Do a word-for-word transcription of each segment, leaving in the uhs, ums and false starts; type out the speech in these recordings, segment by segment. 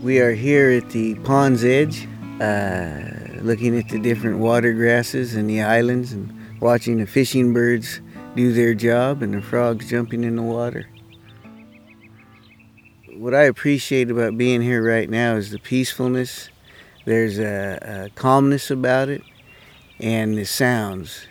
We are here at the pond's edge, uh, looking at the different water grasses and the islands and watching the fishing birds do their job and the frogs jumping in the water. What I appreciate about being here right now is the peacefulness. There's a, a calmness about it, and the sounds.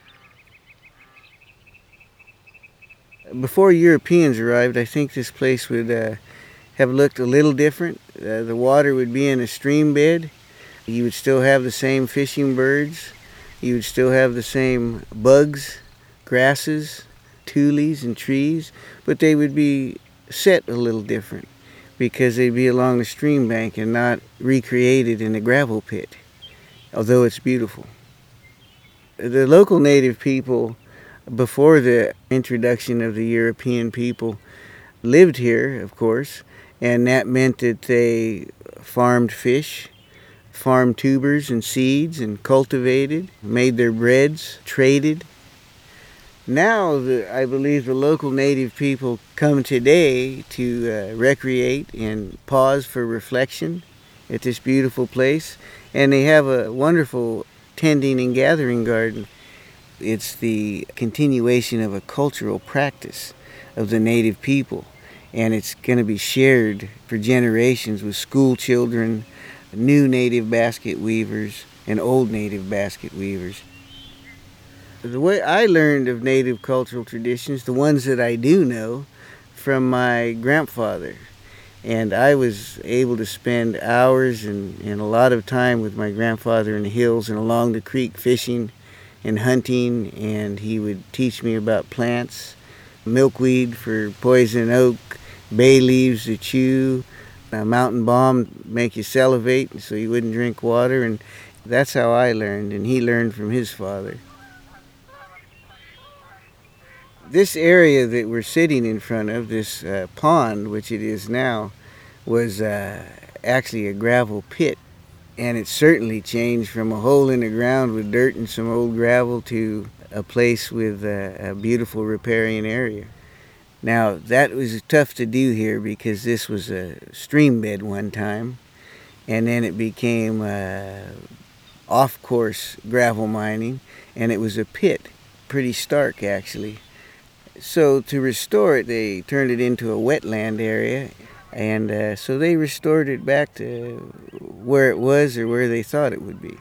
Before Europeans arrived, I think this place would uh, have looked a little different. Uh, the water would be in a stream bed. You would still have the same fishing birds. You would still have the same bugs, grasses, tules, and trees, but they would be set a little different because they'd be along the stream bank and not recreated in a gravel pit, although it's beautiful. The local native people, before the introduction of the European people, lived here, of course, and that meant that they farmed fish, farmed tubers and seeds, and cultivated, made their breads, traded. Now, the, I believe the local native people come today to uh, recreate and pause for reflection at this beautiful place, and they have a wonderful tending and gathering garden. It's the continuation of a cultural practice of the native people, and it's going to be shared for generations with school children, new native basket weavers, and old native basket weavers. The way I learned of native cultural traditions, the ones that I do know, from my grandfather. And I was able to spend hours and, and a lot of time with my grandfather in the hills and along the creek fishing and hunting, and he would teach me about plants, milkweed for poison oak, bay leaves to chew, a mountain balm to make you salivate so you wouldn't drink water, and that's how I learned, and he learned from his father. This area that we're sitting in front of, this uh, pond, which it is now, was uh, actually a gravel pit. And it certainly changed from a hole in the ground with dirt and some old gravel to a place with a, a beautiful riparian area. Now, that was tough to do here because this was a stream bed one time, and then it became uh, off-course gravel mining, and it was a pit, pretty stark actually. So to restore it, they turned it into a wetland area, and uh, so they restored it back to where it was or where they thought it would be.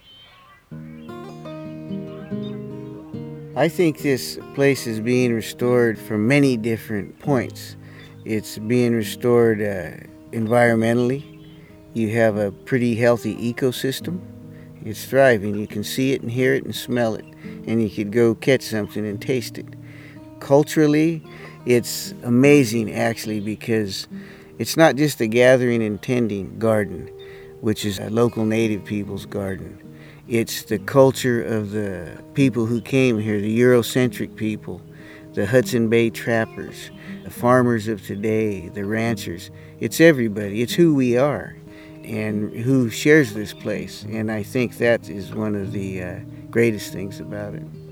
I think this place is being restored from many different points. It's being restored uh, environmentally. You have a pretty healthy ecosystem. It's thriving. You can see it and hear it and smell it, and you could go catch something and taste it. Culturally, it's amazing actually, because it's not just a gathering and tending garden, which is a local native people's garden. It's the culture of the people who came here, the Eurocentric people, the Hudson Bay trappers, the farmers of today, the ranchers. It's everybody. It's who we are and who shares this place. And I think that is one of the uh, greatest things about it.